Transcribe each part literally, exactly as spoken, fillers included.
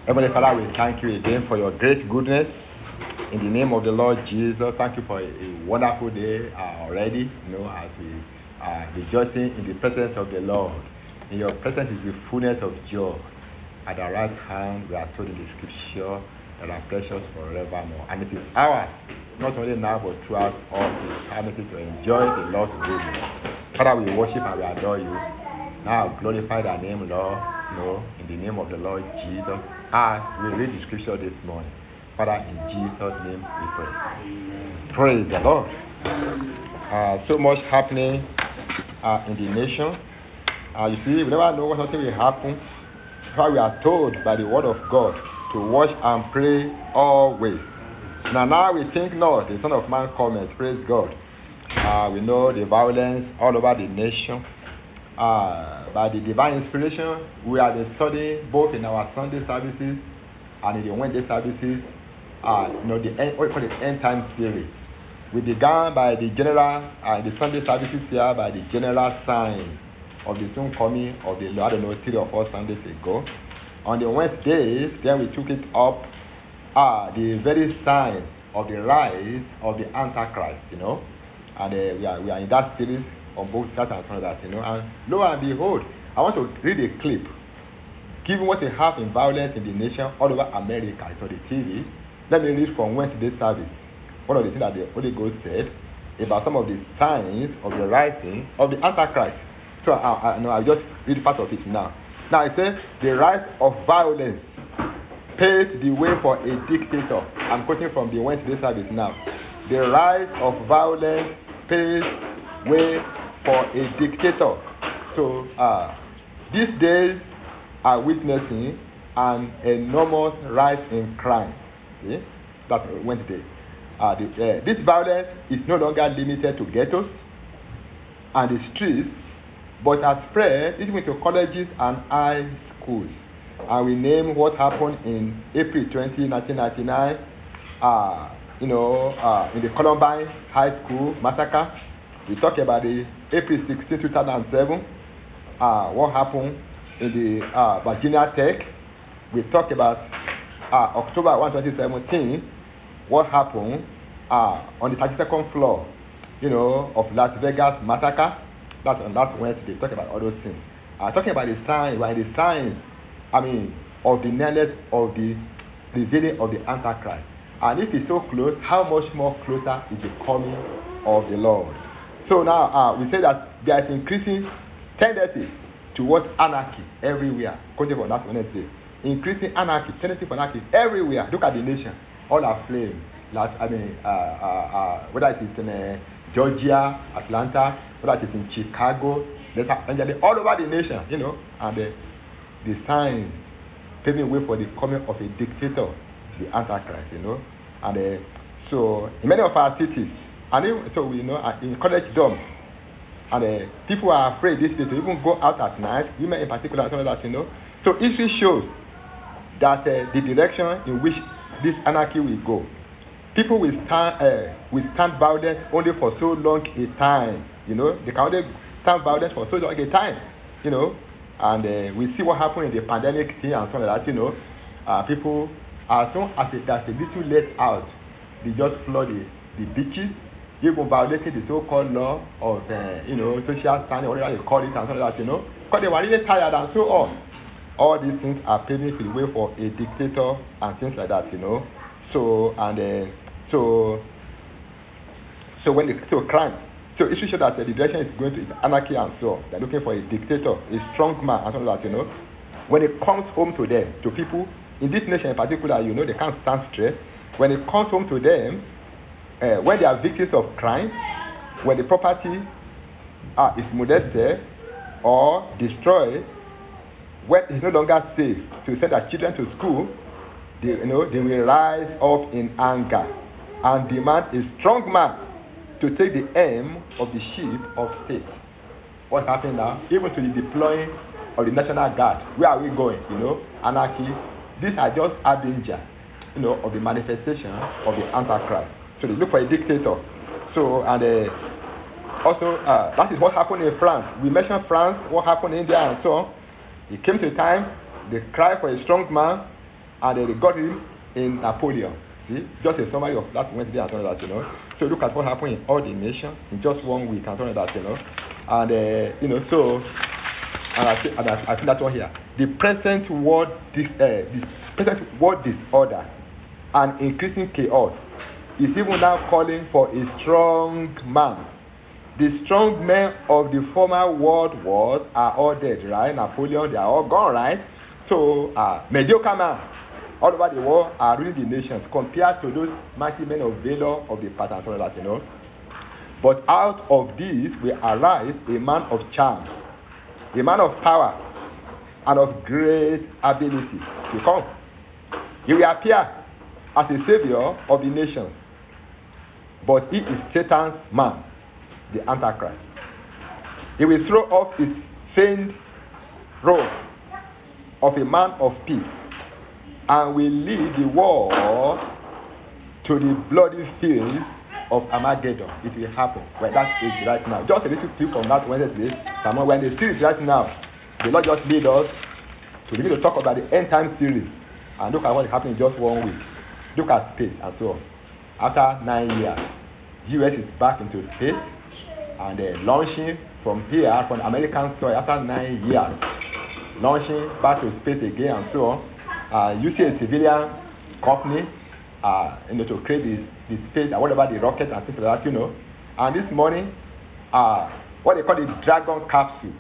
Heavenly Father, we thank you again for your great goodness. In the name of the Lord Jesus, thank you for a, a wonderful day uh, already, you know, as we are rejoicing in the presence of the Lord. In your presence is the fullness of joy. At the right hand, we are told in the scripture that are precious forevermore. And it is ours, not only now, but throughout all eternity to enjoy the Lord's goodness. Father, we worship and we adore you. Now glorify thy name, Lord, you know, in the name of the Lord Jesus. As we read the scripture this morning, Father, in Jesus' name we pray. Praise the Lord. Uh, so much happening uh, in the nation. Uh, you see, we never know what something will happen. How we are told by the word of God to watch and pray always. Now, now we think not, the Son of Man cometh, praise God. Uh, we know the violence all over the nation. Uh, by the divine inspiration, we have been studying both in our Sunday services and in the Wednesday services, uh, you know, the end, what we call the end time spirit. We began by the general, uh, the Sunday services here, by the general sign of the soon coming of the Lord, I don't know, three or four Sundays ago. On the Wednesdays, then we took it up, uh, the very sign of the rise of the Antichrist, you know, and uh, we are we are in that series on both that and some of that, you know, and lo and behold, I want to read a clip. Given what they have in violence in the nation all over America, it's on the T V. Let me read from Wednesday's service. One of the things that the Holy Ghost said about some of the signs of the rising of the Antichrist. So I, I, no, I'll just read part of it now. Now it says, the rise of violence paves the way for a dictator. I'm quoting from the Wednesday service now. The rise of violence paves way for a dictator. So uh, these days are witnessing an enormous rise in crime. Okay? That's Wednesday. Uh, the, uh, this violence is no longer limited to ghettos and the streets, but has spread even to colleges and high schools. And we name what happened in April twentieth, nineteen ninety-nine, uh, you know, uh, in the Columbine High School massacre. We talk about the April sixteenth, two thousand seven, uh, what happened in the uh, Virginia Tech. We talk about uh, October first, twenty seventeen, what happened uh, on the thirty-second floor, you know, of Las Vegas massacre. That's on last Wednesday. Talk about all those things. Uh, talking about the signs, why the signs, I mean, of the nearness of the revealing of the Antichrist. And if it's so close, how much more closer is the coming of the Lord? So now uh, we say that there is increasing tendency towards anarchy everywhere. According to last Wednesday, increasing anarchy, tendency for anarchy everywhere. Look at the nation, all are flame. Last, I mean, uh, uh, uh, whether it is in uh, Georgia, Atlanta, whether it is in Chicago, all over the nation, you know, and uh, the signs paving way for the coming of a dictator, the Antichrist, you know, and uh, so in many of our cities. And even, so we know uh, in college dorms, and uh, people are afraid this day to even go out at night, women in particular, some of that, you know. So history shows that uh, the direction in which this anarchy will go. People will stand, uh, will stand violence only for so long a time, you know. They can only stand violence for so long a time, you know. And uh, we see what happened in the pandemic thing and some of that, you know. Uh, people, as soon as it, there's a little let out, they just flood the, the beaches, even violating the so-called law of, uh, you know, social standing, whatever you call it, and something like that, you know, because they were really tired and so on. All these things are paving the way for a dictator and things like that, you know. So, and uh, so, so when the, so crime, so it should show that uh, the direction is going to is anarchy and so on. They're looking for a dictator, a strong man, and something like that, you know. When it comes home to them, to people in this nation in particular, you know, they can't stand stress. When it comes home to them, Uh, when they are victims of crime, when the property uh, is molested or destroyed, when it's no longer safe to send their children to school, they, you know, they will rise up in anger and demand a strong man to take the aim of the ship of state. What's happening now? Even to the deploying of the National Guard. Where are we going? You know, anarchy. These are just a danger, you know, of the manifestation of the Antichrist. So they look for a dictator. So, and uh, also, uh, that is what happened in France. We mentioned France, what happened in India, and so on. It came to a time, they cried for a strong man, and then they got him in Napoleon. See, just a summary of that Wednesday and something like that, you know. So look at what happened in all the nations in just one week and something like that, you know. And uh, you know, so and I, and I, I think that one here. The present world, this, uh, the present world disorder and increasing chaos is even now calling for a strong man. The strong men of the former world wars are all dead, right? Napoleon, they are all gone, right? So, uh, mediocre men all over the world are ruling the nations compared to those mighty men of valor of the past and so on, you know. But out of this will arise a man of charm, a man of power, and of great ability to come. He will appear as a savior of the nations, but he is Satan's man, the Antichrist. He will throw off his feigned role of a man of peace and will lead the war to the bloody field of Armageddon. It will happen when that is right now. Just a little clip from that Wednesday. When the series right now, the Lord just lead us to begin to talk about the end time series and look at what is happening in just one week. Look at space and so on. After nine years, U S is back into space and uh, launching from here, from American soil after nine years, launching back to space again and so on. Uh, you see a civilian company, uh, you know, to create this, this space and whatever the rockets and things like that, you know. And this morning, uh, what they call the Dragon capsule,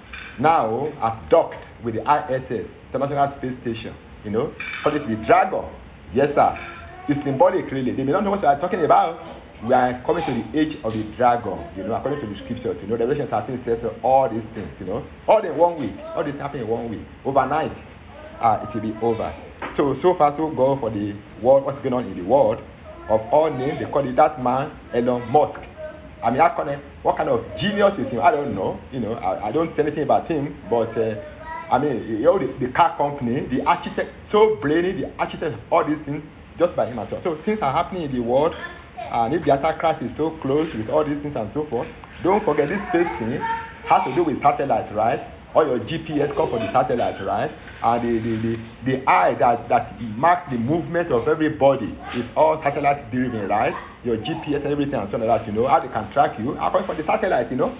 now has docked with the I S S, International Space Station, you know. Call it the Dragon. Yes, sir. It's symbolic, really. They may not know what we are talking about. We are coming to the age of the dragon, you know, according to the scriptures, you know, the Revelation thirteen says all these things, you know, all in one week, all this happening in one week, overnight, uh, it will be over. So, so far, so good for the world, what's going on in the world, of all names, they call it that man, Elon Musk. I mean, I call him, what kind of genius is him? I don't know, you know, I, I don't say anything about him, but, uh, I mean, you know, the, the car company, the architect, so brainy, the architect, all these things, just by him as well. So, things are happening in the world. And if the Antichrist is so close with all these things and so forth, don't forget this space thing has to do with satellite, right? All your G P S come from the satellite, right? And the the, the, the eye that, that marks the movement of everybody is all satellite driven, right? Your G P S and everything and so on like that, you know, how they can track you, according from the satellite, you know.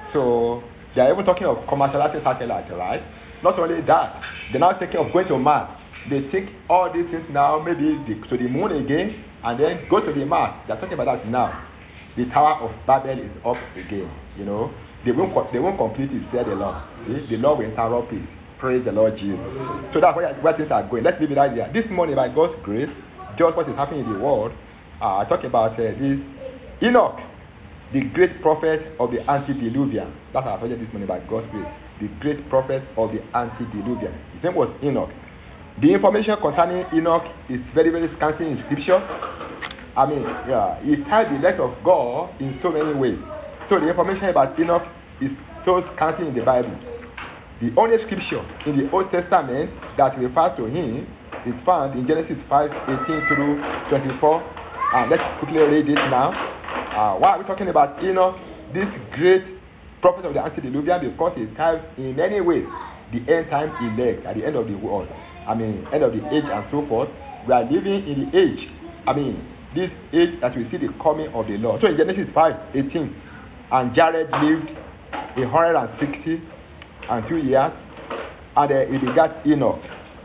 So they are even talking of commercializing satellite, right? Not only that, they're now thinking of going to Mars. They take all these things now, maybe the, to the moon again, and then go to the Mars. They're talking about that now. The Tower of Babel is up again, you know. They won't, they won't complete it, said the Lord. See? The Lord will interrupt it. Praise the Lord Jesus. So that's where, where things are going. Let's leave it right there. This morning, by God's grace, just what is happening in the world, uh, I talk about uh, this Enoch, the great prophet of the antediluvian. That's our project this morning by God's grace. The great prophet of the antediluvian. His name was Enoch. The information concerning Enoch is very, very scanty in scripture. I mean, yeah, he tied the elect of God in so many ways. So the information about Enoch is so scanty in the Bible. The only scripture in the Old Testament that refers to him is found in Genesis five eighteen through twenty-four. And let's quickly read it now. Uh, why are we talking about Enoch, this great prophet of the antediluvian? Because he ties in many ways the end time elect at the end of the world. I mean, end of the age and so forth. We are living in the age, I mean, this age that we see the coming of the Lord. So in Genesis five eighteen, and Jared lived one hundred sixty and two years, and uh, he begat Enoch.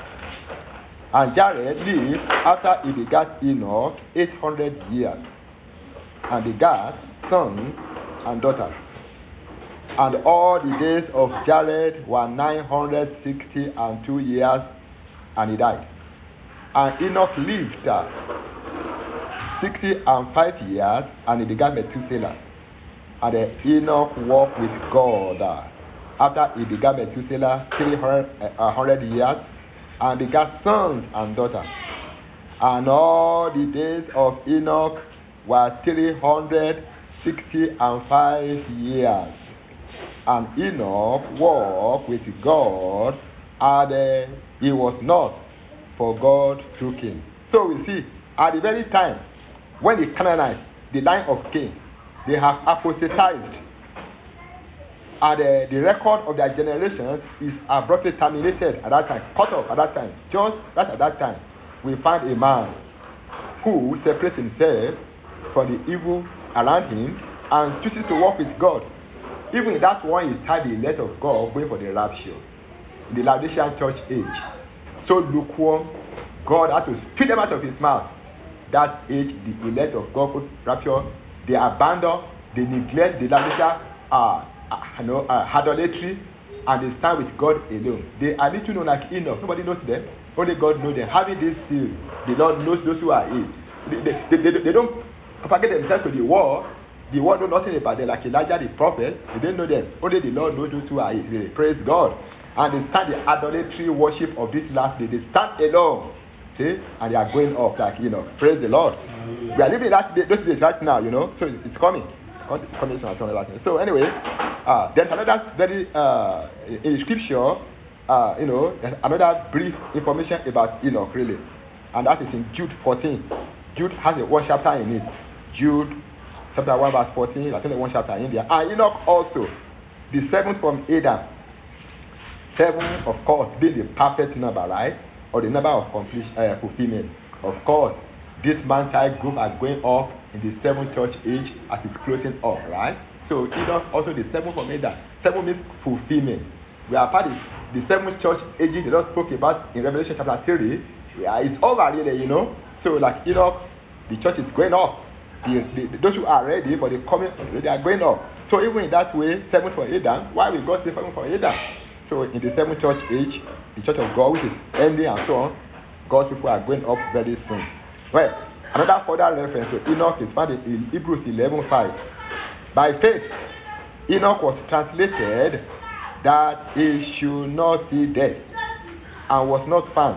And Jared lived after he begat Enoch eight hundred years, and begat sons and daughters. And all the days of Jared were nine hundred sixty and two years, and he died. And Enoch lived uh, sixty and five years, and he begat Methuselah. And uh, Enoch walked with God uh, after he begat Methuselah three hundred years, and begat sons and daughters. And all the days of Enoch were three hundred sixty and five years. And Enoch walked with God, and uh, he was not, for God took him. So we see, at the very time when the Canaanites, the line of Cain, they have apostatized and uh, the record of their generations is abruptly terminated at that time, cut off at that time. Just right at that time, we find a man who separates himself from the evil around him and chooses to walk with God. Even that one is tied the elect of God going for the rapture. In the Laodicean church age, so lukewarm, God had to spit them out of his mouth. That age, the elect of God could rapture, they abandon, they neglect the Laodicean uh, uh, you know, uh, idolatry, and they stand with God alone. They are little known like Enoch. Nobody knows them. Only God knows them. Having this seal, the Lord knows those who are in. They, they, they, they, they don't propagate themselves to the world. The world knows nothing about them, like Elijah the prophet. They don't know them. Only the Lord knows those who are in. They praise God. And they stand the idolatry worship of this last day. They stand alone. See? And they are going off like, you know, praise the Lord. We are living that day, those days right now, you know, so it's coming. It's coming soon. So anyway, uh, there's another very, uh, in the scripture, uh, you know, there's another brief information about Enoch, really. And that is in Jude fourteen. Jude has a one chapter in it. Jude chapter one verse fourteen, I think the one chapter in there. And Enoch also, the seventh from Adam. Seven, of course, being the perfect number, right? Or the number of complete, uh, fulfillment. Of course, this man-child group are going up in the seventh church age as it's closing up, right? So Enoch also the seventh from Adam. Seven means fulfillment. We are part of the seventh church ages the Lord spoke about in Revelation chapter three. Yeah, it's over really, you know. So like Enoch, the church is going up. The, the, those who are ready for the coming, they are going up. So even in that way, seven for Adam, why will God say seven for Adam? So in the seventh church age, the church of God, which is ending and so on, God's people are going up very soon. Well, another further reference to Enoch is found in Hebrews eleven five. By faith, Enoch was translated that he should not see death, and was not found,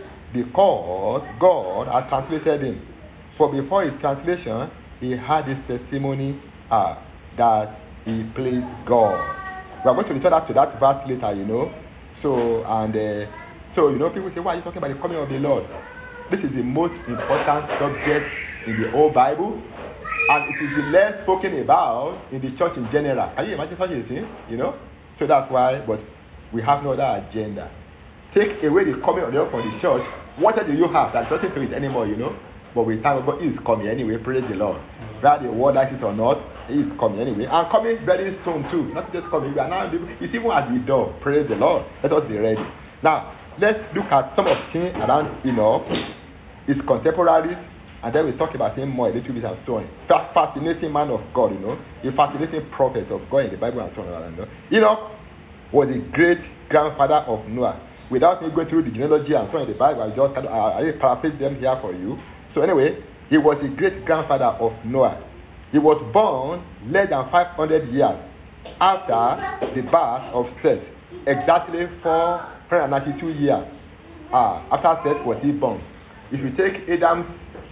because God had translated him. For before his translation, he had this testimony uh, that he pleased God. We are going to return back to that verse later, you know. So, and uh, so, you know, people say, why are you talking about the coming of the Lord? This is the most important subject in the whole Bible, and it is the less spoken about in the church in general. Can you imagine such a thing? You know? So that's why, but we have no other agenda. Take away the coming of the Lord from the church, what do you have? There's nothing to it anymore, you know? But we thank God, He is coming anyway, praise the Lord. Whether the world likes it or not, He is coming anyway. And coming very soon too. Not just coming, we are now, it's even at the door, praise the Lord. Let us be ready. Now, let's look at some of the things around Enoch, his contemporaries, and then we talk about him more a little bit and so on. That fascinating man of God, you know, a fascinating prophet of God in the Bible and so on. You know. Enoch was the great grandfather of Noah. Without me going through the genealogy and so on in the Bible, I just I, I paraphrase them here for you. So anyway, he was the great grandfather of Noah. He was born less than five hundred years after the birth of Seth, exactly four hundred ninety-two years uh, after Seth was he born. If you take Adam's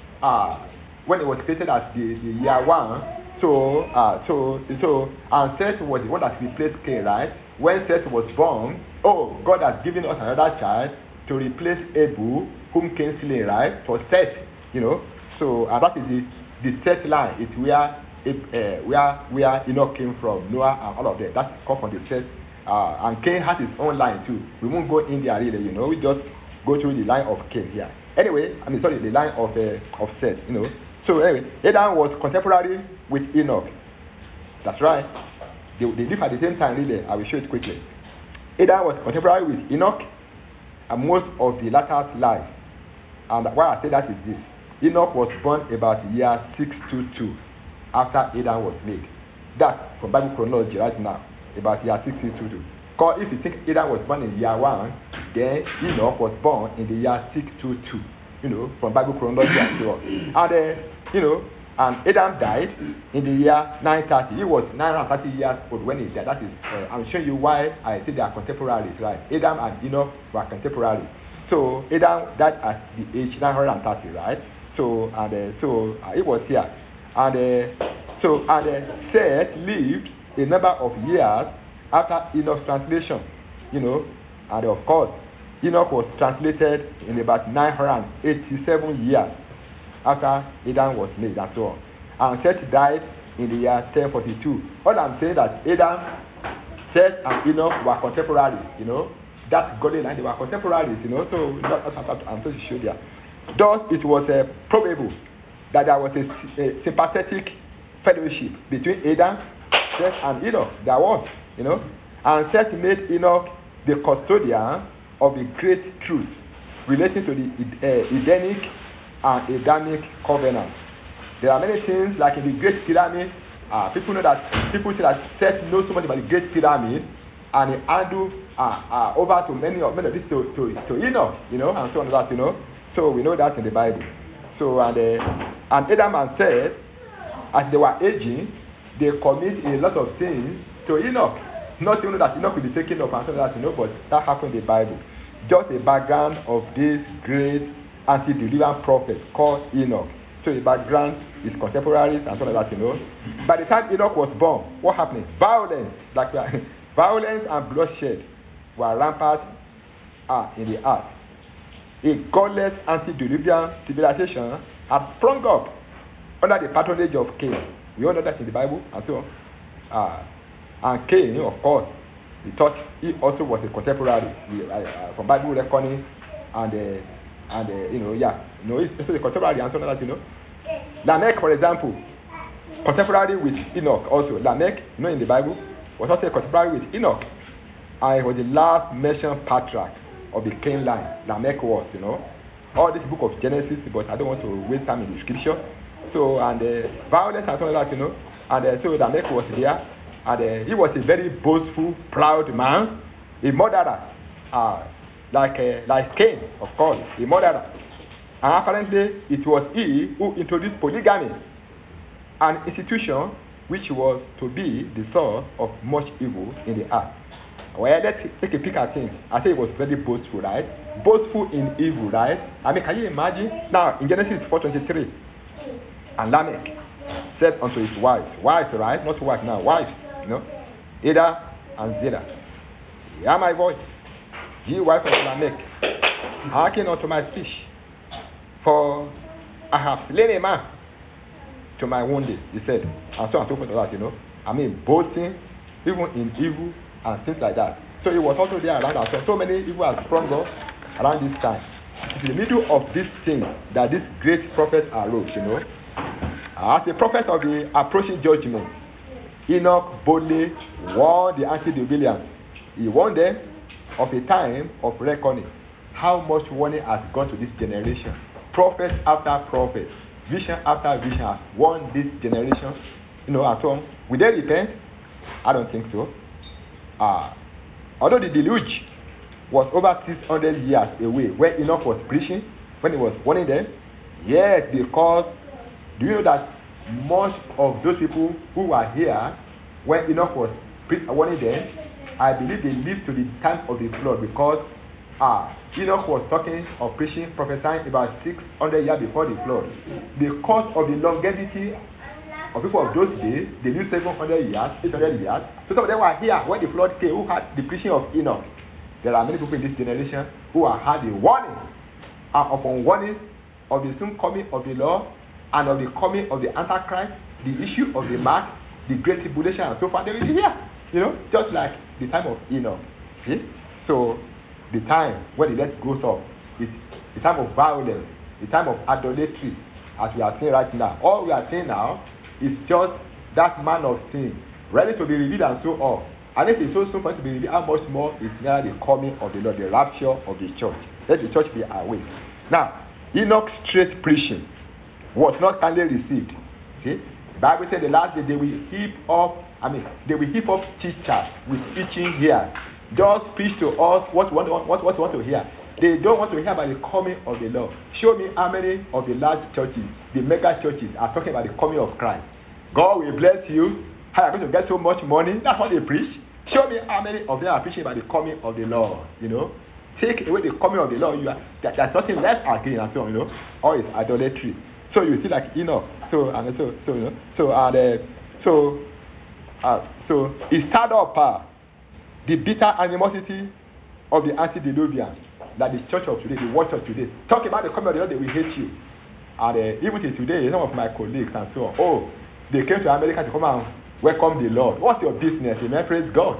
uh, when it was created as the, the year one, so uh, so so and Seth was the one that replaced Cain, right? When Seth was born, oh, God has given us another child to replace Abel, whom Cain slain, right? For Seth. You know, so uh, that is the the Seth line. It's where it, uh, where where Enoch came from, Noah and all of that. That comes from the Seth, uh, and Cain has his own line too. We won't go in there really, you know. We just go through the line of Cain here. Anyway, I mean sorry, the line of uh, of Seth, you know. So anyway, Adam was contemporary with Enoch. That's right. They, they live at the same time really. I will show it quickly. Adam was contemporary with Enoch, and most of the latter's life. And why I say that is this. Enoch was born about year six twenty-two after Adam was made. That's from Bible chronology right now, about year six twenty-two. Because if you think Adam was born in year one, then Enoch was born in the year six twenty-two, you know, from Bible chronology and so on. And, uh, you know, and Adam died in the year nine thirty. He was nine hundred thirty years old when he died. That is, uh, I'm showing you why I say they are contemporaries, right? Adam and Enoch were contemporaries. So Adam died at the age nine hundred thirty, right? So and uh, so uh, it was here, and uh, so and uh, Seth lived a number of years after Enoch's translation, you know, and of course Enoch was translated in about nine hundred eighty-seven years after Adam was made and so on, and Seth died in the year ten forty-two. All I'm saying that Adam Seth and Enoch were contemporaries, you know. That's godly line, they were contemporaries, you know. So that's what I'm supposed to show there. Thus, it was uh, probable that there was a, a sympathetic fellowship between Adam, Seth, and Enoch. There was, you know. And Seth made Enoch the custodian of the great truth relating to the uh, Edenic and Adamic covenant. There are many things like in the Great Pyramid. Uh, people know that people say that Seth knows so much about the Great Pyramid, and he handed uh, uh, over to many of many of this to, to, to Enoch, you know, and so on and that, you know. So we know that in the Bible. So and uh, and Adam and Seth, as they were aging, they commit a lot of things to Enoch. Not even that Enoch will be taken up and so on that, you know, but that happened in the Bible. Just a background of this great antediluvian prophet called Enoch. So the background is contemporaries and so on that, you know. By the time Enoch was born, what happened? Violence, like violence and bloodshed were rampant uh, in the earth. A godless antediluvian civilization had sprung up under the patronage of Cain. We all know that in the Bible and so on. Uh, and Cain, of course, he thought he also was a contemporary he, uh, uh, from Bible reckoning and uh, and uh, you know, yeah, you know, it's also a contemporary and so on that, you know. Lamech, for example, contemporary with Enoch also. Lamech, you know, in the Bible, was also a contemporary with Enoch. And he was the last mentioned patriarch of the Cain line. Lamech was, you know. All this book of Genesis, but I don't want to waste time in the scripture. So, and uh, violence and so on that, you know. And uh, so Lamech was there. And uh, he was a very boastful, proud man, a murderer. Uh, Like uh, like Cain, of course, a murderer. And apparently, it was he who introduced polygamy, an institution which was to be the source of much evil in the earth. Well, let's take a peek at things. I say it was very boastful, right? Boastful in evil, right? I mean, can you imagine? Now, in Genesis four twenty-three, and Lamech said unto his wife, wives, right? Not wife now, wives, you know, Ada and Zillah, hear my voice. Ye wife of Lamech, hearken unto my speech, for I have slain a man to my wounded, he said, and so on and so forth, that, you know. I mean, boasting, even in evil and things like that. So it was also there around us. So, so many evil have sprung up around this time. It's in the middle of this thing that this great prophet arose, you know. As a prophet of the approaching judgment, Enoch boldly warned the antediluvians. He warned them of a time of reckoning. How much warning has gone to this generation? Prophet after prophet, vision after vision has warned this generation. You know, at home. Will they repent? I don't think so. Uh, although the deluge was over six hundred years away, when Enoch was preaching, when he was warning them, yes, because do you know that most of those people who were here when Enoch was pre- warning them, I believe they lived to the time of the flood, because uh, Enoch was talking or preaching, prophesying about six hundred years before the flood. Because of the longevity of people of those days, they lived seven hundred years, eight hundred years. So some of them were here when the flood came, who had the preaching of Enoch. There are many people in this generation who have had the warning and upon warning of the soon coming of the Lord and of the coming of the Antichrist, the issue of the mark, the great tribulation, and so forth. They will be here. You know, just like the time of Enoch. See? So, the time when the earth goes up is the time of violence, the time of idolatry, as we are seeing right now. All we are seeing now is just that man of sin, ready to be revealed and so on. And if it's so soon for it to be revealed, how much more is now the coming of the Lord, the rapture of the church. Let the church be awake. Now, Enoch's straight preaching was not kindly received. See? The Bible said the last day they will heap up, I mean, they will heap up teachers with teaching here. Just preach to us what we want, what, what we want to hear. They don't want to hear about the coming of the Lord. Show me how many of the large churches, the mega churches, are talking about the coming of Christ. God will bless you. How are you going to get so much money? That's what they preach. Show me how many of them are preaching about the coming of the Lord. You know, take away the coming of the Lord. You are, there, there's nothing left again, and so on. You know, all is idolatry. So you see, like Enoch. So and so, so you know, so and uh, so, uh, so it started up uh, the bitter animosity of the antediluvians, that the church of today, the world church today, talk about the coming of the Lord, they will hate you. And uh, even till today, some of my colleagues and so on, oh, they came to America to come and welcome the Lord. What's your business? Amen. Praise God.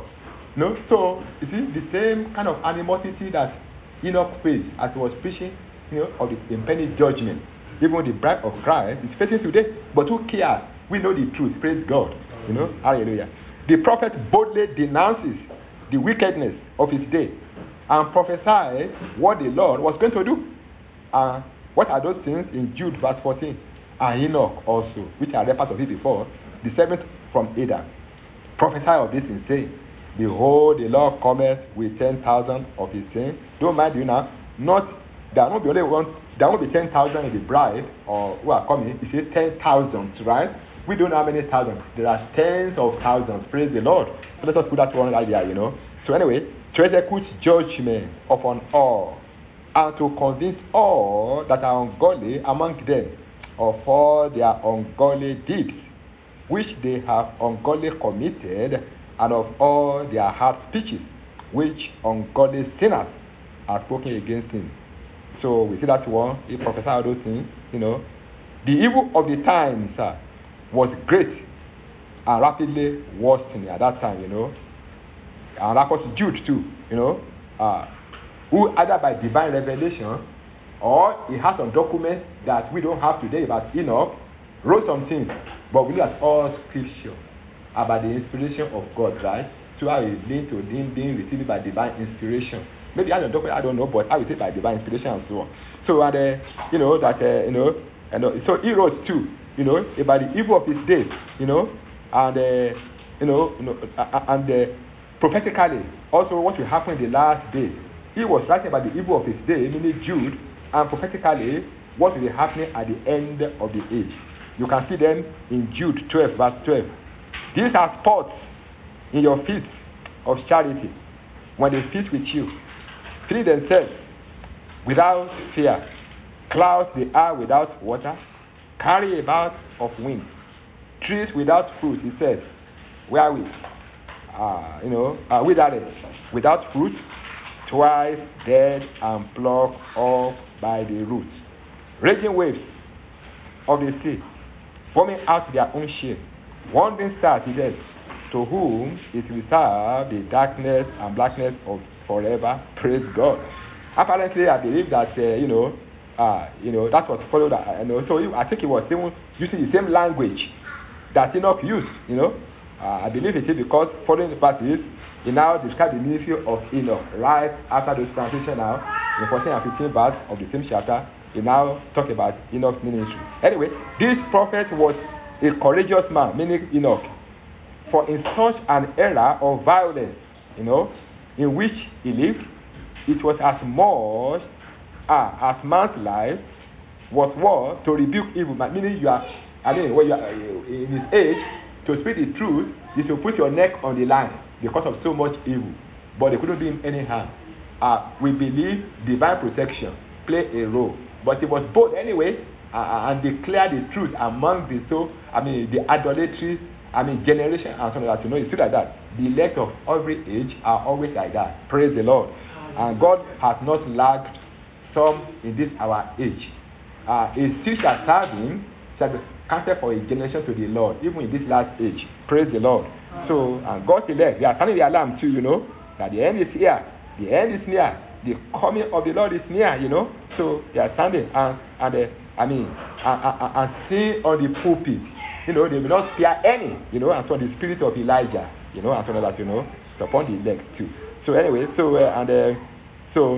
No, so you see the same kind of animosity that Enoch faced as he was preaching, you know, of the impending judgment. Even the bride of Christ is facing today. But who cares? We know the truth. Praise God. You know, hallelujah. The prophet boldly denounces the wickedness of his day and prophesies what the Lord was going to do. And uh, what are those things in Jude verse fourteen? And Enoch also, which I read part of it before, the seventh from Adam, prophesy of this in saying, behold, the Lord cometh with ten thousand of his saints. Don't mind you now, not there won't be only one, there won't be ten thousand in the bride or who are coming. It says ten thousand, right? We don't know how many thousands. There are tens of thousands. Praise the Lord. So let us put that one idea, you know. So anyway, to execute judgment upon all, and to convince all that are ungodly among them of all their ungodly deeds, which they have ungodly committed, and of all their hard speeches, which ungodly sinners are spoken against him. So we see that one, he prophesied those things, you know. The evil of the times uh, was great and rapidly worsening at that time, you know. And that was Jude too, you know, uh, who either by divine revelation or he has some documents that we don't have today about Enoch, wrote some things, but we look at all scripture about the inspiration of God, right? So how is being to being, being received by divine inspiration. Maybe I don't know, I don't know, but I will say by divine inspiration and so on. So and uh, you know that uh, you know, and uh, so he wrote too, you know, about the evil of his days, you know, and uh, you know, you know, uh, and uh, prophetically also what will happen in the last days. He was writing about the evil of his day, meaning Jude, and prophetically what will be happening at the end of the age. You can see them in Jude twelve, verse twelve. These are spots in your feet of charity when they sit with you, feed themselves without fear, clouds the air without water, carry about of wind, trees without fruit, he says, wherewith, uh, you know, uh, withered, without fruit, twice dead and plucked off by the roots, raging waves of the sea, forming out their own shape, wandering stars, he says, to whom is reserved the darkness and blackness of forever. Praise God. Apparently, I believe that uh, you know, uh, you know, that was followed. Uh, you know, so he, I think he was even using the same language that Enoch used. You know, uh, I believe it is because following the passages, he now described the ministry of Enoch right after the transition. Now, in fourteen and fifteen verse of the same chapter, he now talk about Enoch's ministry. Anyway, this prophet was a courageous man, meaning Enoch. For in such an era of violence, you know, in which he lived, it was as much uh, as man's life was worth to rebuke evil. Meaning, you are, I mean, when you are in his age, to speak the truth, you should put your neck on the line because of so much evil. But they couldn't do him any harm. Uh, we believe divine protection played a role, but he was bold anyway, uh, and declared the truth among the so, I mean, the idolatry. I mean, generation and something like that. You know, it's still like that. The elect of every age are always like that. Praise the Lord. And God has not lagged some in this our age. Uh, a seed shall serve him, shall be counted for a generation to the Lord, even in this last age. Praise the Lord. So, and God's elect, they are sounding the alarm too, you know, that the end is here. The end is near. The coming of the Lord is near, you know. So, they are standing and, and uh, I mean, and, and, and sing on the pulpit. You know, they will not spare any, you know, and so the spirit of Elijah, you know, and so that, you know, upon the elect too. So anyway, so, uh, and uh, so,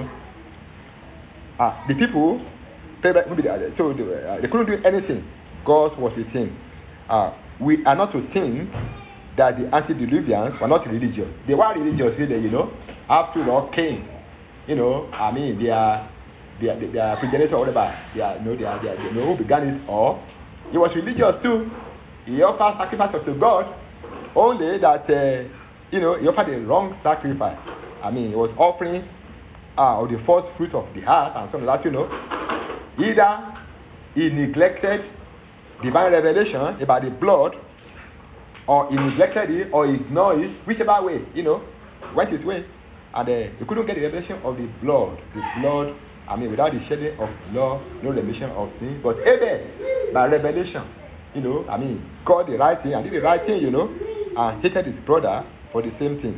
uh, the people, so they, uh, they couldn't do anything. God was with him. Uh, we are not to think that the antediluvians were not religious. They were religious, really, you know. After all, Cain, you know, I mean, they are, they are, they are progenitor or whatever. They are, you know, they are, they are, they know who began it all. He was religious too. He offered sacrifice to God, only that, uh, you know, he offered the wrong sacrifice. I mean, he was offering uh, of the first fruit of the earth and something like that, you know. Either he neglected divine revelation about the blood, or he neglected it, or ignored it, whichever way, you know, went his way. And uh, he couldn't get the revelation of the blood. The blood, I mean, without the shedding of blood, no remission of sin. But Abel, by revelation, you know, I mean, got the right thing and did the right thing, you know, and hated his brother for the same thing.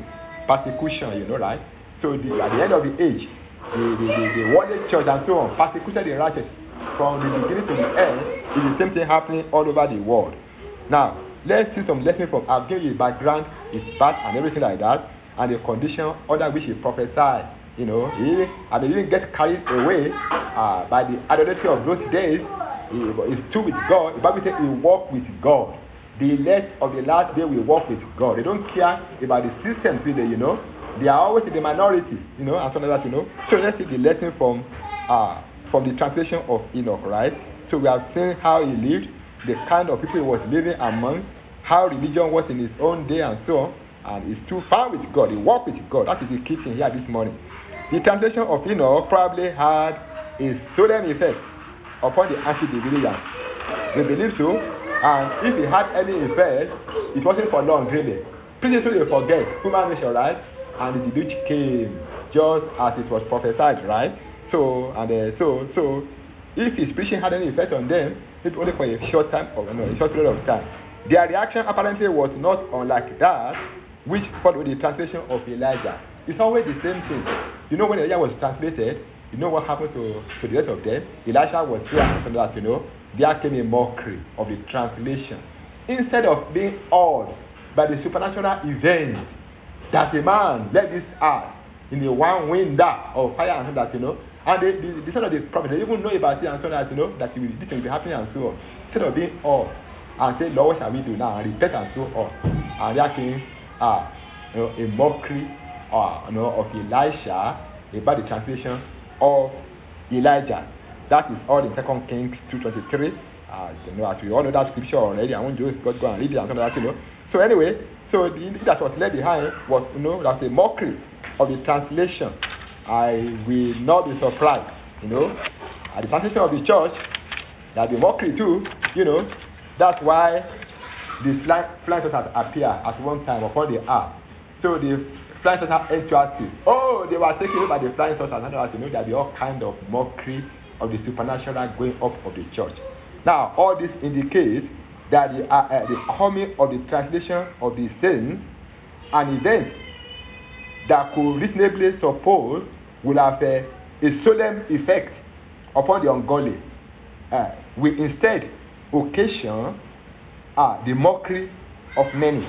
persecution, you know, right? So the, at the end of the age, the, the, the, the worldly church and so on persecuted the righteous from the beginning to the end. It's the same thing happening all over the world. Now, let's see some lessons from, I've given you the background, his past and everything like that, and the condition under which he prophesied. You know, he, I mean, he didn't get carried away uh, by the idolatry of those days. He, he's true with God. The Bible says he walked with God. The elect of the last day will walk with God. They don't care about the systems, do they, you know. They are always in the minority, you know, and something like that, you know. So let's see the lesson from uh, from the translation of Enoch, right? So we have seen how he lived, the kind of people he was living among, how religion was in his own day and so on. And he's too far with God. He walked with God. That is the key thing here this morning. The translation of Enoch probably had a solemn effect upon the antediluvians. We believe so. And if it had any effect, it wasn't for long, really. Pretty soon they forget human nature, right? And the deluge came just as it was prophesied, right? So and uh, so so if his preaching had any effect on them, it's only for a short time or no, a short period of time. Their reaction apparently was not unlike that which followed the translation of Elijah. It's always the same thing. You know, when Elijah was translated, you know what happened to, to the rest of them? Elijah was here and something that, you know, there came a mockery of the translation. Instead of being awed by the supernatural event that a man led this earth in the one wind of fire and so that, you know, and the, the, the son of the prophet, they even know about it and so that, you know, that it will, this will be happening and so on. Instead of being awed and say, Lord, what shall we do now? And repent and so on. And there came uh, you know, a mockery uh, you know, of Elisha about the translation of Elijah. That is all in Second Kings two twenty-three. Uh, you know, as we all know that scripture already, I won't just go and read it and something like that, you know. So anyway, so the that was left behind was, you know, that's a mockery of the translation. I will not be surprised, you know, at the translation of the church, that the mockery too, you know. That's why the flying saucers appear at one time upon the earth. So the flying saucer enthusiasts, oh, they were taken over by the flying saucers, and you know there be all kind of mockery of the supernatural going up of the church. Now, all this indicates that the, uh, uh, the coming of the translation of the saints, an event that could reasonably suppose will have uh, a solemn effect upon the ungodly, uh, will instead occasion uh, the mockery of many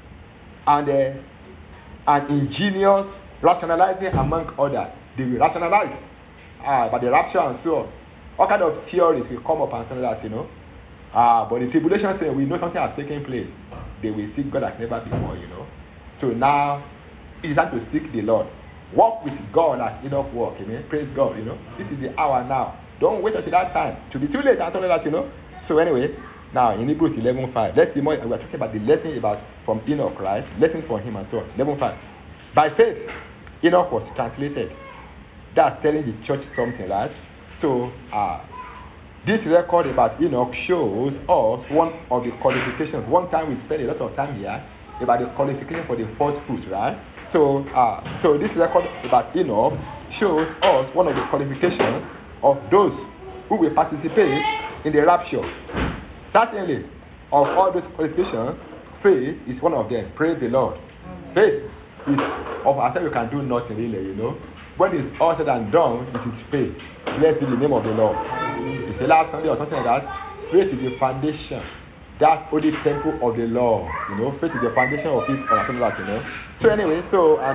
and uh, an ingenious rationalizing among others. They will rationalize uh, by the rapture and so on. All kind of theories will come up and say that, you know. Uh, but the tribulation saying we know something has taken place. They will seek God like never before, you know. So now it's time to seek the Lord. Walk with God as Enoch walk, amen. Praise God, you know. This is the hour now. Don't wait until that time. To be too late and something like that, you know. So anyway, now in Hebrews eleven five, let's see more. We're talking about the lesson about from Enoch, right? Lesson from him and so on. eleven five. By faith, Enoch was translated. That's telling the church something, right? So uh this record about Enoch shows us one of the qualifications. One time we spent a lot of time here about the qualification for the first fruit, right? So uh so this record about Enoch shows us one of the qualifications of those who will participate in the rapture. Certainly, of all those qualifications, faith is one of them. Praise the Lord. Faith is of ourselves we can do nothing really, you know. When it's all said and done, it is faith. Blessed be the name of the Lord. It's the last Sunday or something like that. Faith is the foundation. That's only temple of the Lord. You know, faith is the foundation of it or something like that, you know. So anyway, so and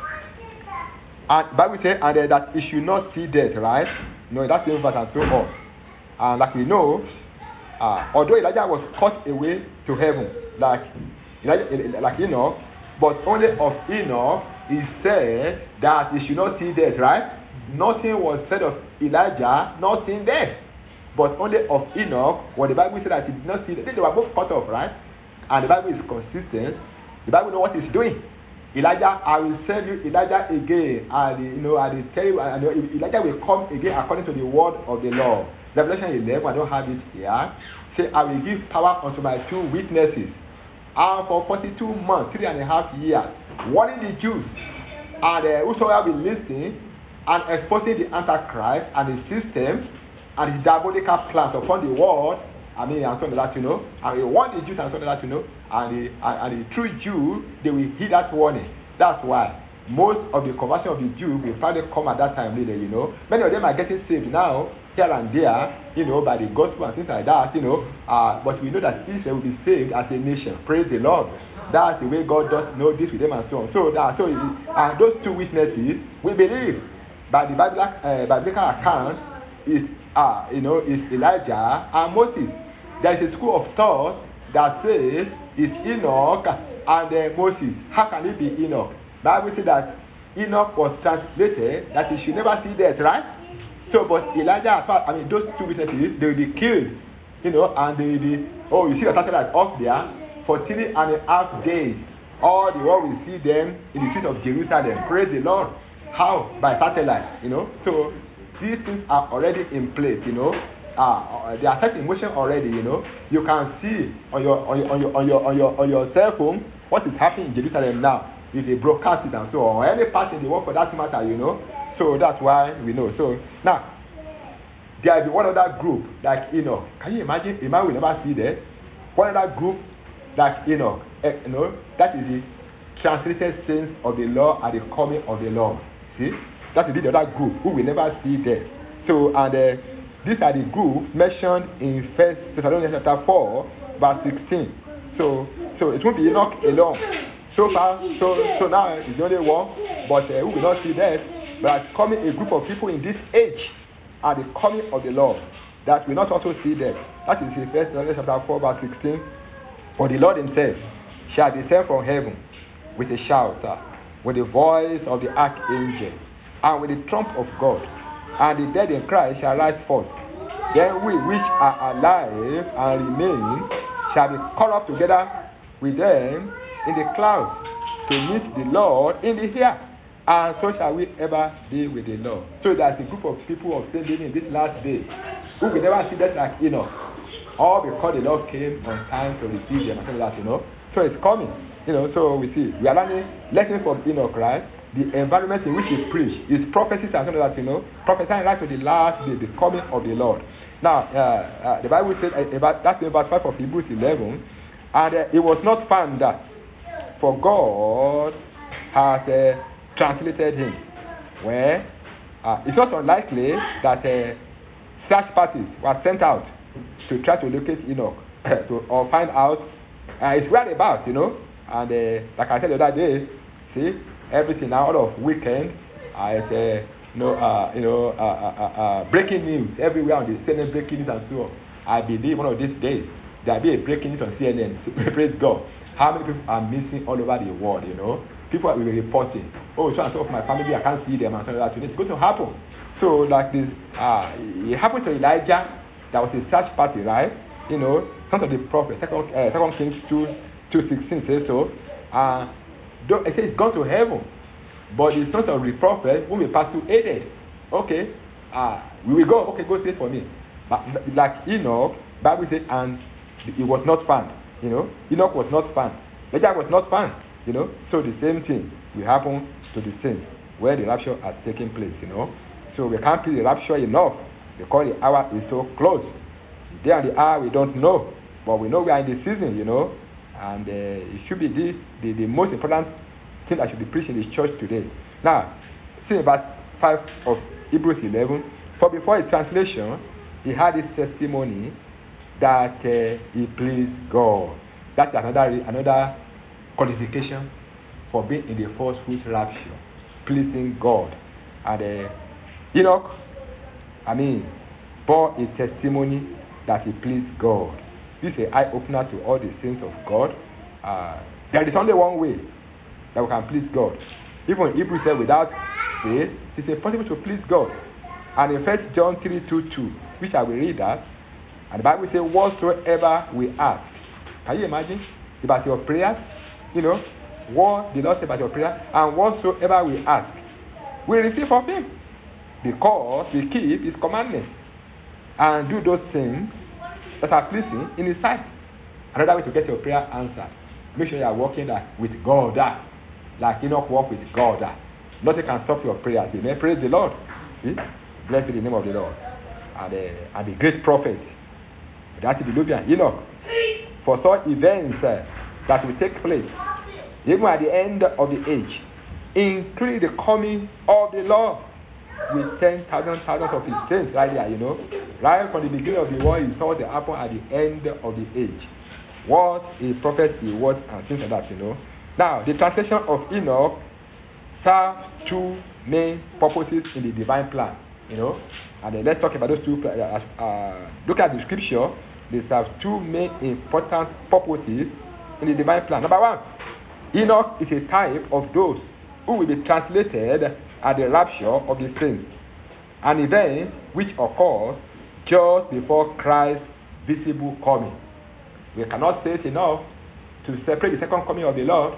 uh, and Bible says and uh, that it should not see death, right? No, that's the verse and so on. And like we know, uh, although Elijah was caught away to heaven, like Elijah, like Enoch, but only of Enoch he said that he should not see death, right? Nothing was said of Elijah not seeing death, but only of Enoch. What the Bible said that he did not see death. They were both cut off, right? And the Bible is consistent. The Bible knows what it's doing. Elijah, I will send you Elijah again, and you know, I will tell you, and Elijah will come again according to the word of the Lord. Revelation eleven, I don't have it here. Say, I will give power unto my two witnesses, and for forty-two months, three and a half years, warning the Jews, and uh, whosoever will listen, and exposing the Antichrist and his systems and his diabolical plans upon the world. I mean, and something like that, you know. And he warned the Jews and something like that, you know. And the, and, and the true Jew, they will heed that warning. That's why most of the conversion of the Jews will probably come at that time later, you know. Many of them are getting saved now, here and there, you know, by the gospel and things like that, you know. Uh, but we know that Israel will be saved as a nation. Praise the Lord. That's the way God does know this with them and so on. So that so and those two witnesses, we believe by the Bible uh, biblical account is uh, you know, is Elijah and Moses. There is a school of thought that says it's Enoch and uh, Moses. How can it be Enoch? Bible says that Enoch was translated that he should never see death, right? So, but Elijah, I mean, those two witnesses, they will be killed, you know, and they will be, oh, you see the satellite up there for three and a half days. All the world will see them in the streets of Jerusalem. Praise the Lord. How? By satellite, you know. So, these things are already in place, you know. Uh, they are set in motion already, you know. You can see on your on your on your on your on your, on your cell phone what is happening in Jerusalem now. If they broadcast it and so on, or any part in the world for that matter, you know. So that's why we know. So now there will be one other group like Enoch. Can you imagine? A man will never see that. One other group like Enoch, eh, you know, that is the translated saints of the law at the coming of the Lord. See, that is the other group who will never see death. So and uh, these are the groups mentioned in First Thessalonians chapter four, verse sixteen. So so it won't be Enoch alone. So far, so so now it's the only one, but uh, we will not see that. But coming a group of people in this age at the coming of the Lord that will not also see that. That is in First Thessalonians chapter four, verse sixteen. For the Lord himself shall descend from heaven with a shout, uh, with the voice of the archangel, and with the trump of God, and the dead in Christ shall rise forth. Then we which are alive and remain shall be caught up together with them in the clouds to meet the Lord in the air, and so shall we ever be with the Lord. So there's a group of people of faith living in this last day who will never see that like Enoch, all because the Lord came on time to receive them and all that, you know. So it's coming, you know. So we see we are learning lessons from Enoch, right? The environment in which he preached, his prophecies and all that, you know, prophesying right to the last day, the coming of the Lord. Now, uh, uh, the Bible says uh, about that's in verse five of Hebrews eleven, and uh, it was not found that. For God has uh, translated him. Well, uh, it's not unlikely that uh, search parties were sent out to try to locate Enoch to, or find out uh, his whereabouts, you know. And uh, like I said the other day, see, everything now out of weekend, uh, it's, uh, you know, uh, you know, uh, uh, uh, breaking news everywhere on the C N N breaking news and so on. I believe one of these days there'll be a breaking news on C N N. Praise God. How many people are missing all over the world, you know? People will be reporting, oh, so and so of my family, I can't see them, and so that. It's going to happen. So, like this, uh, it happened to Elijah. There was a search party, right? You know, some of the prophets, Second, uh, Second Kings two, two sixteen says so. Uh, it says it's gone to heaven, but the sons of the prophet who will pass to Eden. Okay, uh, we will go. Okay, go say for me. But like Enoch, Bible says, and it was not found. You know, Enoch was not found. Elijah was not found. You know, so the same thing will happen to the saints where the rapture has taken place. You know, so we can't plead the rapture enough because the hour is so close. The day and the hour we don't know, but we know we are in the season. You know, and uh, it should be this the, the most important thing that should be preached in the church today. Now, see about five of Hebrews eleven. For before his translation, he had his testimony that uh, he pleased God. That's another another qualification for being in the first fruit rapture, pleasing God. And uh, Enoch, I mean, bore a testimony that he pleased God. This is an eye opener to all the saints of God. Uh, there is only one way that we can please God. Even Hebrews said, without faith, it is impossible to please God. And in First John three two two, which I will read that. And the Bible says, whatsoever we ask. Can you imagine? About your prayers, you know, what the Lord said about your prayer, and whatsoever we ask, we receive from him. Because we keep his commandments and do those things that are pleasing in his sight. Another way to get your prayer answered. Make sure you are working that with God. That, like Enoch walk with God. That. Nothing can stop your prayers. Amen. Praise the Lord. See? Blessed be the name of the Lord. And the, and the great prophet. That is the Lubian Enoch. For such events uh, that will take place, even at the end of the age, including the coming of the Lord with ten thousand thousands of his saints right there, you know. Right from the beginning of the world, you saw what happened at the end of the age. What a prophecy was and things like that, you know. Now, the translation of Enoch serves two main purposes in the divine plan, you know. And then let's talk about those two. Uh, uh, look at the scripture. They serve two main important purposes in the divine plan. Number one, Enoch is a type of those who will be translated at the rapture of the saints, an event which occurs just before Christ's visible coming. We cannot say it enough to separate the second coming of the Lord.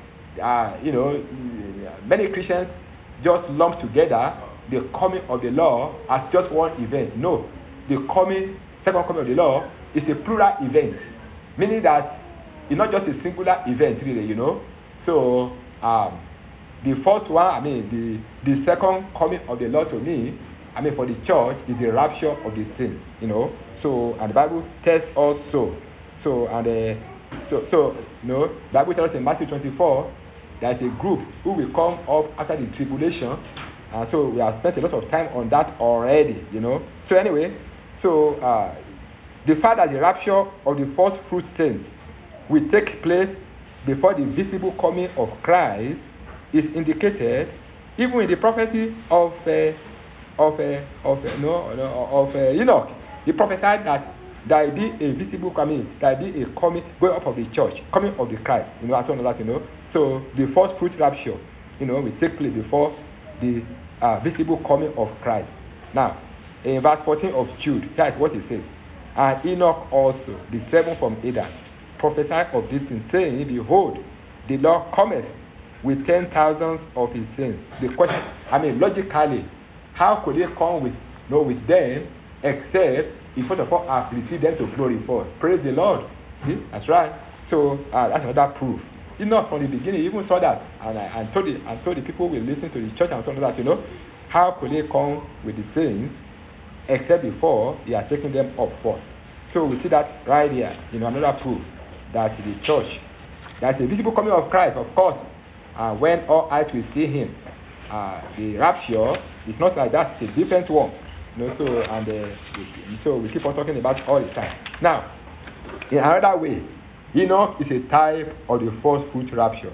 Uh, you know, many Christians just lump together the coming of the Lord as just one event. No, the coming, second coming of the Lord is a plural event, meaning that it's not just a singular event, really, you know. So, um, the first one, I mean, the, the second coming of the Lord to me, I mean, for the church, is the rapture of the saints, you know. So, and the Bible tells us so. So, and uh, so, so, you know, the Bible tells us in Matthew twenty-four, there is a group who will come up after the tribulation. And so we have spent a lot of time on that already, you know. So anyway, so uh, the fact that the rapture of the first fruit saints will take place before the visible coming of Christ is indicated even in the prophecy of uh, of uh, of uh, no, no of uh, Enoch. He prophesied that there will be a visible coming, there will be a coming, going up of the church, coming of the Christ, you know, and so on, that, you know. So the first fruit rapture, you know, will take place before the uh, visible coming of Christ. Now, in verse fourteen of Jude, that is what he says. And Enoch also, the seventh from Adam, prophesied of this thing, saying, behold, the Lord cometh with ten thousands of his saints. The question, I mean, logically, how could he come with, no, with them, except he first of all has received them to glory first? Praise the Lord. See? That's right. So uh, that's another proof. Enoch from the beginning, he even saw that, and I and told the and told the people who will listen to the church and so on that, you know, how could they come with the saints except before he has taken them up first? So we see that right here, you know, another proof that the church, that's a visible coming of Christ, of course. Uh, when all eyes will see him, uh, the rapture is not like that; it's a different one. You know, so and uh, so we keep on talking about all the time. Now, in another way, Enoch is a type of the first fruit rapture.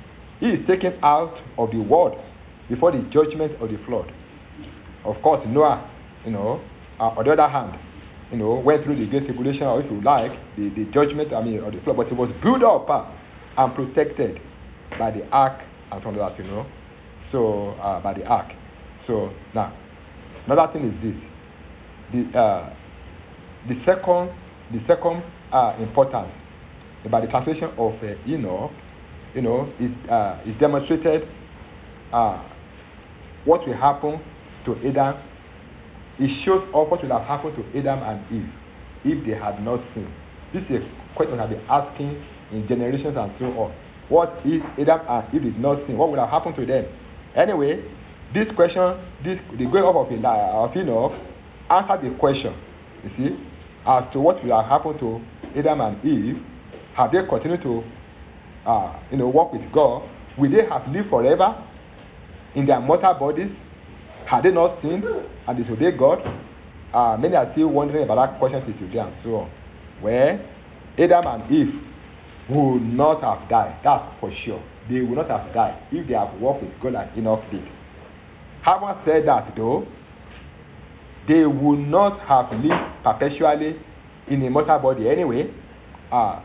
He is taken out of the world before the judgment of the flood. Of course, Noah, you know, uh, on the other hand, you know, went through the great tribulation, or if you like, the, the judgment, I mean, of the flood, but it was built up uh, and protected by the ark and some of that, you know. So, uh, by the ark. So, now, another thing is this. The, uh, the second, the second uh, importance about the translation of uh, Enoch, you know, is uh, is demonstrated uh, what will happen to Adam. It shows off what will have happened to Adam and Eve if they had not sinned. This is a question I've been asking in generations and so on. What if Adam and Eve did not sin? What would have happened to them? Anyway, this question, this the going up of, of Enoch, answered the question, you see, as to what will have happened to Adam and Eve. Have they continued to, uh, you know, walk with God? Will they have lived forever in their mortal bodies? Had they not sinned and disobeyed God? Uh, many are still wondering about that question till today and so on. Well, Adam and Eve would not have died. That's for sure. They would not have died if they have walked with God like Enoch did. Having said that, though, they would not have lived perpetually in a mortal body anyway. Uh,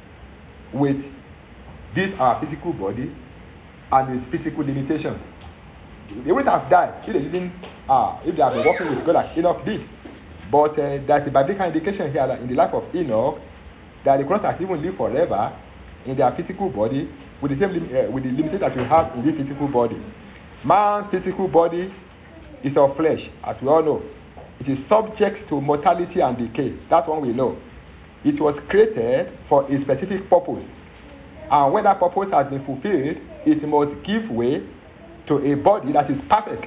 with this our physical body and its physical limitations. They wouldn't have died if they didn't, uh, if they have been walking with God like Enoch did. But uh, there's a biblical indication here that in the life of Enoch, that the cross has even lived forever in their physical body with the same lim- uh, with the limitations that we have in this physical body. Man's physical body is of flesh, as we all know. It is subject to mortality and decay. That's one we know. It was created for a specific purpose. And when that purpose has been fulfilled, it must give way to a body that is perfect.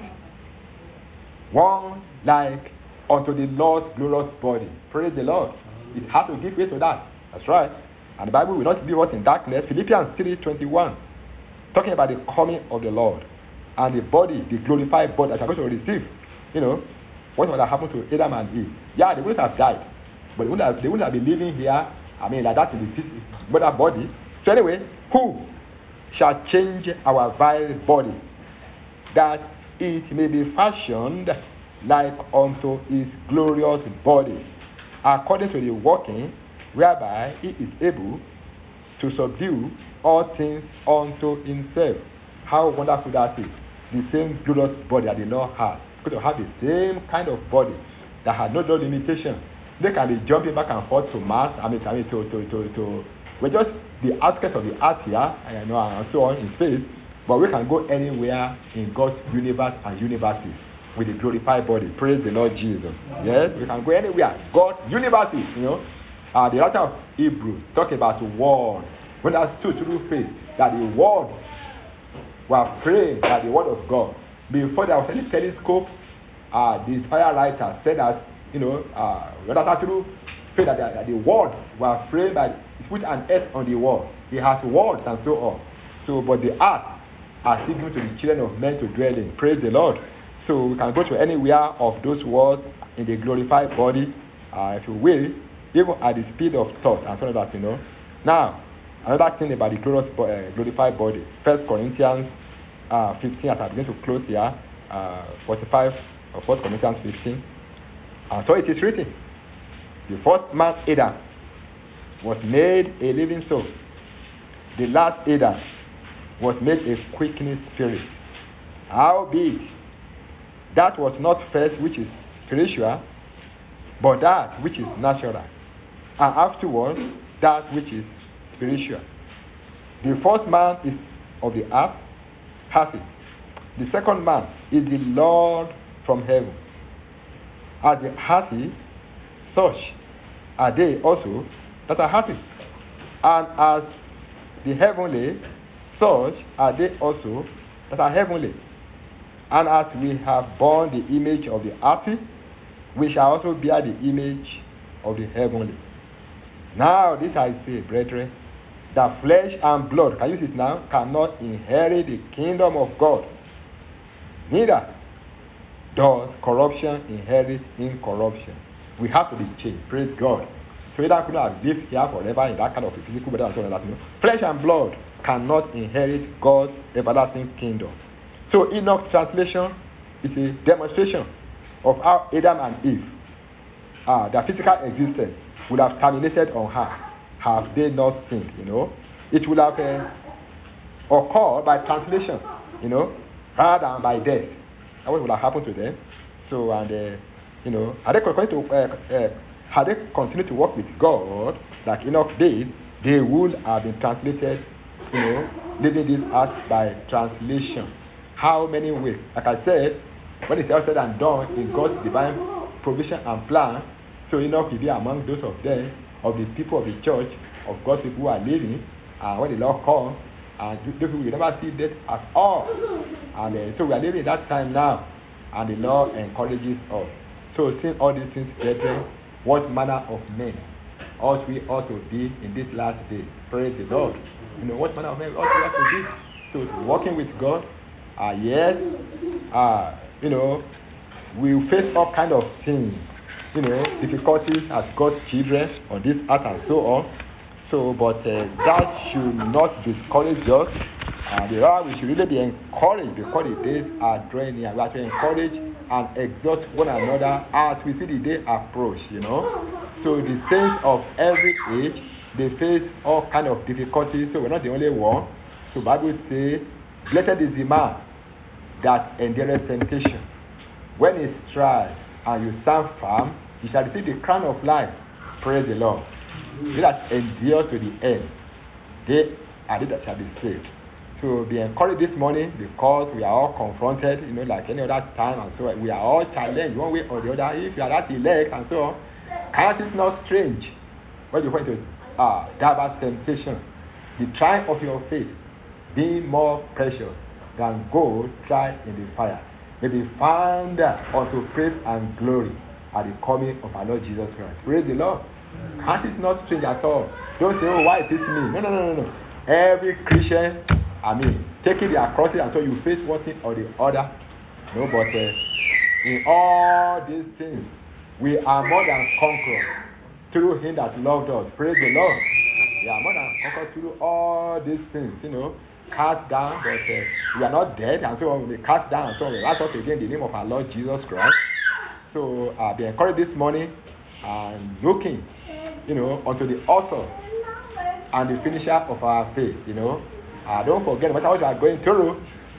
One like unto the Lord's glorious body. Praise the Lord. It has to give way to that. That's right. And the Bible will not leave us in darkness. Philippians three twenty-one. talking about the coming of the Lord and the body, the glorified body that are going to receive. You know, what would have happened to Adam and Eve? Yeah, they wouldn't have died, but they wouldn't have, they wouldn't have been living here. I mean, like that in the physical body. So anyway, who shall change our vile body, that it may be fashioned like unto his glorious body, according to the working whereby he is able to subdue all things unto himself. How wonderful that is. The same glorious body that the Lord has. Going to have the same kind of body that had no limitation. They can be jumping back and forth to Mars, I mean, I mean to, to, to, to, we're just the outskirts of the earth here, and, you know, and so on in space, but we can go anywhere in God's universe and universes with a glorified body. Praise the Lord Jesus. Yes, we can go anywhere. God's universes, you know. Uh, the writer of Hebrews talk about the world. When I stood through faith, that the world were framed by the word of God. Before there was any telescope, uh, the inspired writer said that, you know, uh, when I through faith that the, that the world were framed by, he put an S on the wall. He has words and so on. So, but the earth are still given to the children of men to dwell in. Praise the Lord. So we can go to anywhere of those words in the glorified body, uh, if you will, even at the speed of thought and so on that, you know. Now, another thing about the glorious, uh, glorified body, First Corinthians uh, fifteen, as I'm going to close here, uh, forty-five, or First Corinthians fifteen. And so it is written, the first man, Adam, was made a living soul. The last Adam was made a quickening spirit. Howbeit, that was not first which is spiritual, but that which is natural, and afterwards that which is spiritual. The first man is of the earth, happy. The second man is the Lord from heaven. As the happy, such are they also that are happy. And as the heavenly, such are they also that are heavenly. And as we have borne the image of the earthly, we shall also bear the image of the heavenly. Now this I say, brethren, that flesh and blood, can you see it now, cannot inherit the kingdom of God. Neither does corruption inherit incorruption. We have to be changed. Praise God. So that could have lived here forever in that kind of a physical body and so on and that, you know. Flesh and blood cannot inherit God's everlasting kingdom. So Enoch's translation is a demonstration of how Adam and Eve, uh, their physical existence, would have terminated on her. Have they not sinned, you know? It would have uh, occurred by translation, you know, rather than by death. That's what would have happened to them. So, and, uh, you know, had they continued to, uh, uh, had they continued to work with God, like Enoch did, they would have been translated, you know, leaving this earth by translation. How many ways? Like I said, when it's all said and done, in God's divine provision and plan, so Enoch will be among those of them, of the people of the church, of God's people who are living, and when the Lord comes, and those people will never see death at all. And uh, so we are living in that time now, and the Lord encourages us. So seeing all these things, brethren, what manner of men ought we ought to be in this last day? Praise the Lord. You know, what manner of men ought we ought to be? So working with God, uh, yes, uh, you know, we face all kind of things, you know, difficulties as God's children on this earth and so on. So, but uh, that should not discourage us. Uh, the rather, we should really be encouraged because the days are drawing near. We have to encourage and exhort one another as we see the day approach, you know. So the saints of every age, they face all kind of difficulties. So we're not the only one. So the Bible says, blessed is the man that endureth temptation. When he strives and you stand firm, you shall receive the crown of life. Praise the Lord. They that endure to the end, they are they that shall be saved. So be encouraged this morning because we are all confronted, you know, like any other time, and so we are all challenged one way or the other. If you are that elect and so on, count it not strange when you went to uh, diverse temptation. The trial of your faith, being more precious than gold tried in the fire, may be found unto praise and glory at the coming of our Lord Jesus Christ. Praise the Lord. Count it not strange at all. Don't say, oh, why is this me? No, no, no, no, no. Every Christian, I mean, taking their crosses, and so you face one thing or the other. No, but uh, in all these things, we are more than conquerors through Him that loved us. Praise the Lord. We are more than conquerors through all these things. You know, cast down, but uh, we are not dead, and so we cast down, and so we rise up again in the name of our Lord Jesus Christ. So uh, be encouraged this morning and looking, you know, unto the author and the finisher of our faith. You know, uh, don't forget, no matter what you are going through,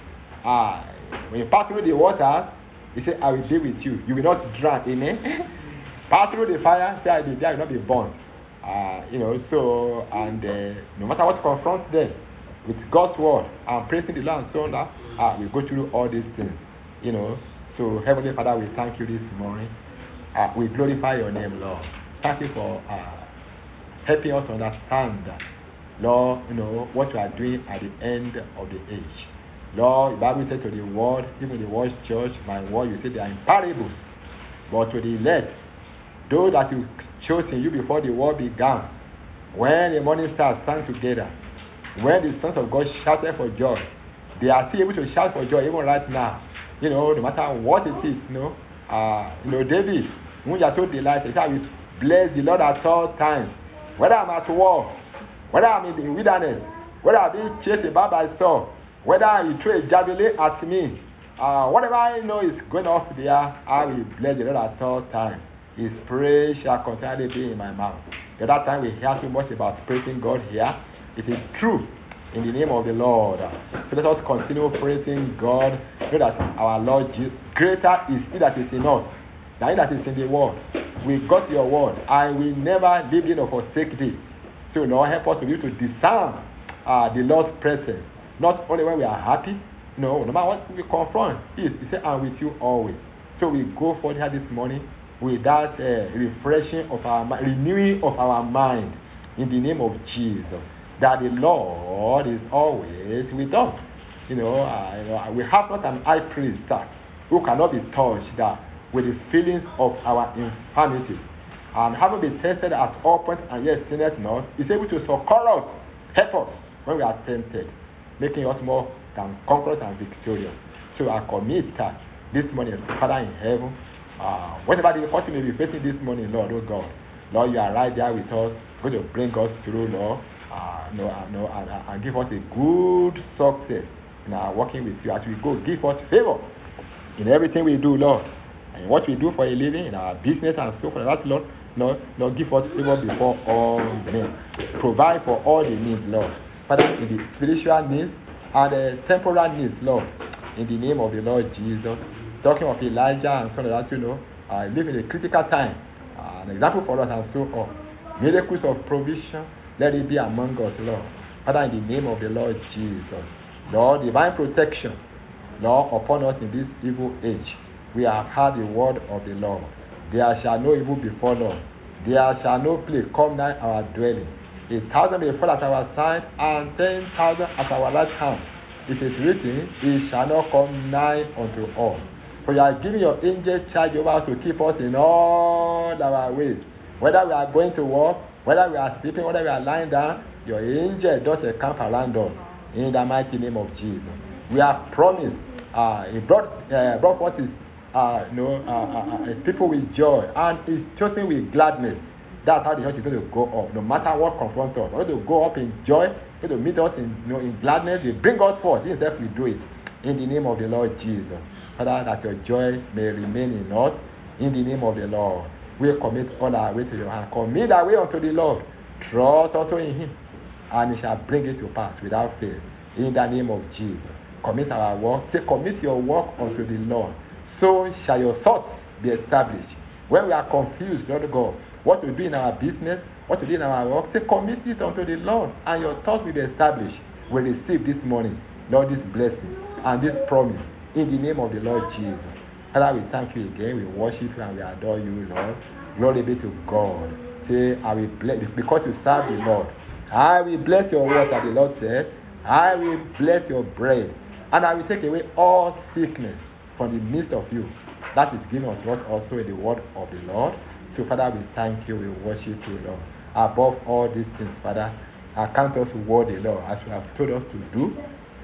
uh, when you pass through the water, He said, "I will be with you. You will not drown." Amen. Pass through the fire, say, "I will be there, I will not be burned." Uh, you know, so and uh, no matter what confronts them, with God's word and praising the Lord and so on, uh, we go through all these things. You know, so Heavenly Father, we thank you this morning. Uh, we glorify your name, Lord. Thank you for uh, helping us understand that, Lord, you know, what you are doing at the end of the age. Lord, the Bible said to the world, even the world's church, my word, you say they are in parables. But to the elect, those that you chose in you before the world began, when the morning stars sang together, when the sons of God shouted for joy, they are still able to shout for joy even right now. You know, no matter what it is, you know, uh, you know, David, when you are so delighted, he said, "I will bless the Lord at all times, whether I'm at war, whether I'm in the wilderness, whether I'm being chased about by Saul, whether you throw a javelin at me, uh, whatever I know is going off there, I will bless the Lord at all times. His praise shall continually be in my mouth." The other time we hear so much about praising God here. It is true in the name of the Lord. So let us continue praising God. Know that our Lord Jesus, greater is He that is in us than He that is in the world. We got your word. I will never leave thee nor forsake thee. So Lord, help us to be able to discern uh, the Lord's presence. Not only when we are happy, no, no matter what we confront, He said, "I'm with you always." So we go forth here this morning with that uh, refreshing of our mind, renewing of our mind in the name of Jesus. That the Lord is always with us. You know, uh, you know, we have not an high priest uh, who cannot be touched uh, with the feelings of our infirmity. And having been tested at all points and yet sinneth not, is able to succor us, help us when we are tempted, making us more than conquerors and victorious. So I commit uh, this morning, Father in heaven, uh, whatever difficulty may be facing this morning, Lord, oh God, Lord, you are right there with us, going to bring us through, Lord. Uh, no, uh, no, and, uh, and give us a good success in our working with you as we go. Give us favor in everything we do, Lord, and what we do for a living, in our business and so forth. That, Lord, Lord, Lord, give us favor before all men. Provide for all the needs, Lord. Father, in the spiritual needs and the temporal needs, Lord, in the name of the Lord Jesus. Talking of Elijah and so on, that, you know, uh, live in a critical time. Uh, an example for us and so on. Miracles of provision. Let it be among us, Lord. Father, in the name of the Lord Jesus. Lord, divine protection, Lord, upon us in this evil age. We have heard the word of the Lord. There shall no evil befall us. There shall no plague come nigh our dwelling. A thousand may fall at our side, and ten thousand at our right hand. It is written, it shall not come nigh unto us. For you are giving your angels charge over us to keep us in all our ways. Whether we are going to work, whether we are sleeping, whether we are lying down, your angel does a camp around us in the mighty name of Jesus. We have promised, uh, he brought, uh, brought forth his, uh, you know, uh, uh, uh, people with joy and is chosen with gladness. That's how the church is going to go up. No matter what confronts us, we're going to go up in joy, we're going to meet us in, you know, in gladness. They bring us forth. He himself will do it in the name of the Lord Jesus. Father, that your joy may remain in us in the name of the Lord. We commit all our way to your hand. Commit our way unto the Lord. Trust also in him, and he shall bring it to pass without fail. In the name of Jesus. Commit our work. Say, commit your work unto the Lord. So shall your thoughts be established. When we are confused, Lord God, what to do in our business, what to do in our work, say, commit it unto the Lord, and your thoughts will be established. We receive this morning, Lord, this blessing and this promise in the name of the Lord Jesus. Father, we thank you again. We worship you and we adore you, Lord. Glory be to God. Say, I will bless, because you serve the Lord. I will bless your word, as the Lord said. I will bless your bread, and I will take away all sickness from the midst of you. That is given unto us also in the word of the Lord. So, Father, we thank you. We worship you, Lord. Above all these things, Father, account us worthy, Lord, as you have told us to do.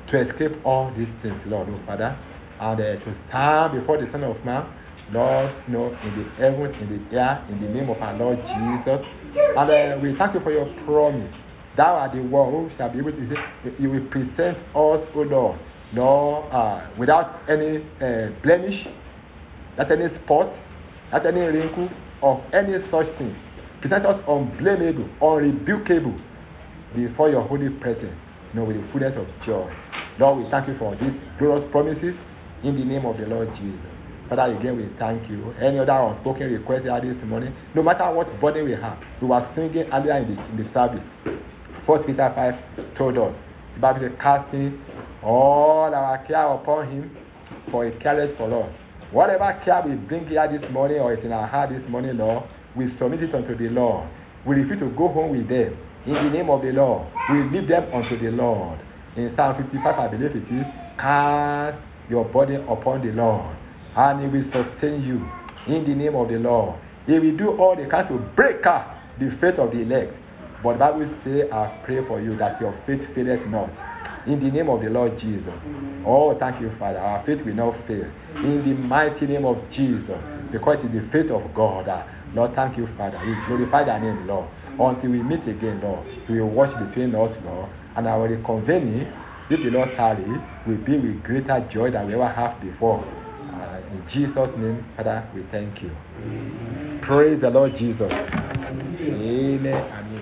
to escape all these things, Lord, oh Father, and uh, to stand before the Son of Man, Lord, you know, in the heavens, in the air, in the name of our Lord Jesus. And uh, we thank you for your promise. Thou art the one who shall be able to say, you will present us, O Lord, Lord, uh, without any uh, blemish, not any spot, not any wrinkle, of any such thing. Present us unblameable, unrebukable before your holy presence, you know, with the fullness of joy. Lord, we thank you for these glorious promises in the name of the Lord Jesus. Father, again, we thank you. Any other unspoken request here this morning, no matter what burden we have, we were singing earlier in the, in the service. First Peter five told us, the Bible says, casting all our care upon him, for he careth for us. Whatever care we bring here this morning or is in our heart this morning, Lord, we submit it unto the Lord. We refuse to go home with them. In the name of the Lord, we leave them unto the Lord. In Psalm fifty-five, I believe it is, cast your burden upon the Lord, and he will sustain you. In the name of the Lord, he will do all they can to break up the faith of the elect. But the Bible says, I pray for you that your faith faileth not. In the name of the Lord Jesus. Oh, thank you, Father. Our faith will not fail. In the mighty name of Jesus. Because it is the faith of God. Lord, thank you, Father. We glorify thy name, Lord. Until we meet again, Lord, we will watch between us, Lord. And our reconvening, if the Lord tarry, will be with greater joy than we ever have before. Uh, in Jesus' name, Father, we thank you. Praise the Lord Jesus. Amen. Amen.